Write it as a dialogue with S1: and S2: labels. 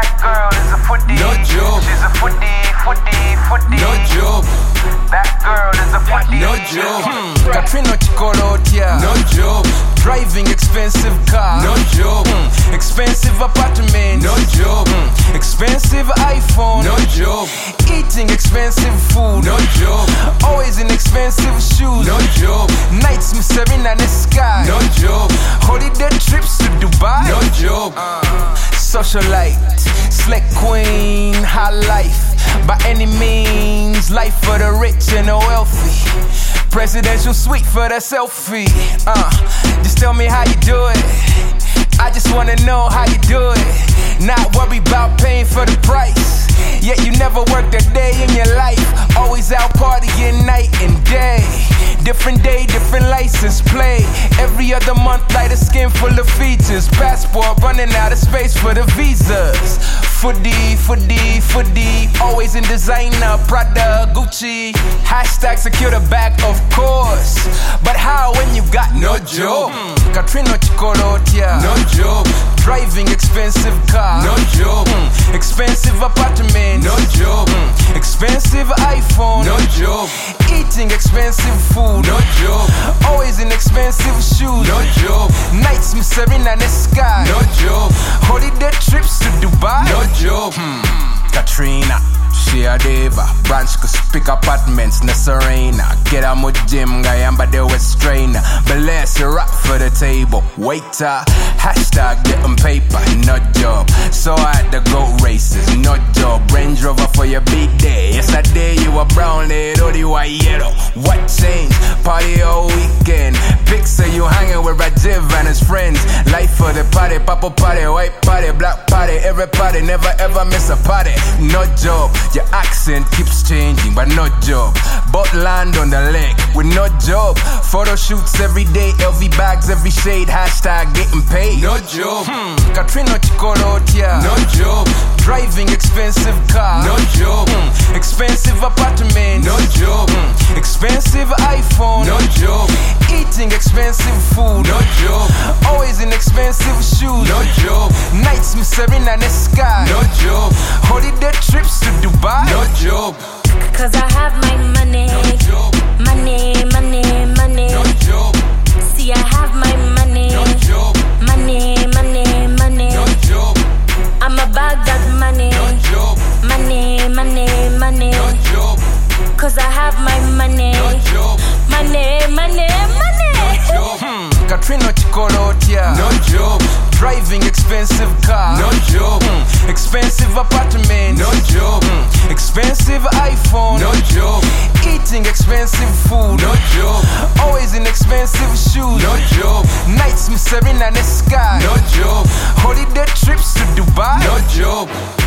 S1: That girl is a footie.
S2: No joke.
S1: She's a footie.
S2: No joke.
S1: That girl is a footie.
S2: No joke.
S3: Katrina Chikolotia.
S2: No joke.
S3: Driving expensive car.
S2: No joke.
S3: Expensive apartment.
S2: No joke.
S3: Expensive iPhone.
S2: No joke.
S3: Eating expensive food.
S2: No joke.
S3: Always in expensive shoes.
S2: No joke.
S3: Nights staring at the sky.
S2: No joke.
S3: Holiday trips to Dubai.
S2: No joke.
S3: Socialite, slick queen, high life. By any means, life for the rich and the wealthy. Presidential suite for the selfie. Just tell me how you do it. I just wanna know how you do it. Not worry about paying for the price. Yet you never worked a day in your life. Always out partying night and day. Different day, different license plate. Every other month, light a skin full of features. Passport running out of space for the visas. Foodie. Always in designer, Prada, Gucci. Hashtag secure the bag, of course. But how when you got
S2: No joke.
S3: Katrina Chikolotia.
S2: No joke.
S3: Driving expensive car.
S2: No joke.
S3: Expensive apartment.
S2: No joke.
S3: Expensive iPhone.
S2: No joke.
S3: Eating expensive food.
S2: No joke.
S3: Always in expensive shoes.
S2: No joke.
S3: Nights staring at the sky.
S2: No joke.
S3: Holiday trips to Dubai.
S2: No joke.
S3: Katrina, she a diva. Branch could pick apartments, na Serena. Get a mud gym, gayamba de West trainer. Bless you rock for the table. Waiter, hashtag getting paper, no job. So I had to go races, no job. Range Rover for your big day. Yesterday you were brown, later you were yellow. What changed? Party all weekend. Picture you hanging with Rajiv and his friends. Life for the party, purple party, white party, black party. Every party, never ever miss a party. No job, your accent keeps changing, but no job. Bought land on the lake with no job. Photo shoots every day, LV bags every shade. Hashtag getting paid.
S2: No joke.
S3: Katrina Chikolotia.
S2: No joke.
S3: Driving expensive car.
S2: No joke.
S3: Expensive apartment.
S2: No joke.
S3: Expensive iPhone.
S2: No joke.
S3: Eating expensive food.
S2: No joke.
S3: Always in expensive shoes.
S2: No joke.
S3: Nights staring at the sky.
S2: No joke.
S3: Holiday trips to Dubai.
S2: No joke.
S4: Cause I have my money.
S2: No joke.
S4: Money.
S2: No joke.
S4: See, I have my money.
S2: No joke.
S4: Money.
S2: No joke.
S4: I'm about that money.
S2: No joke.
S4: Money.
S2: No joke.
S4: Cause I have my money.
S2: No joke.
S4: Money.
S2: Joke.
S3: Katrina Chikolotia.
S2: No joke.
S3: Driving expensive car.
S2: No joke.
S3: Expensive apartment.
S2: No joke.
S3: Expensive iPhone.
S2: No joke.
S3: Eating expensive food.
S2: No joke.
S3: Always in expensive shoes.
S2: No joke.
S3: Nights staring at the sky.
S2: No joke.
S3: Holiday trips to Dubai.
S2: No joke.